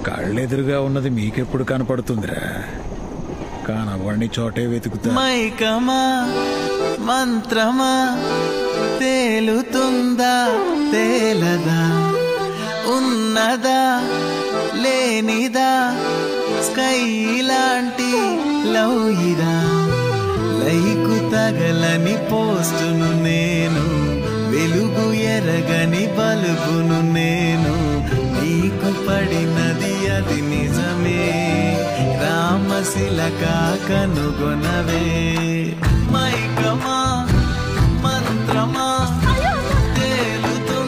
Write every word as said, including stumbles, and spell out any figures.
కళ్ళెదురుగా ఉన్నది మీకెప్పుడు కనపడుతుందిరా? కానవ్వని చోటే వెతుకుతా. మైకమా మంత్రమా తేలుతుందా తేలదా, ఉన్నదా లేనిదా, స్కై లాంటి లవ్ ఇదా. లైకు తగలని పోస్టును నేను, వెలుగు ఎరగని బలుబును నేను. నీకు పడినది అది నిజమే, రామశిలక కనుగొనవే. మైకమా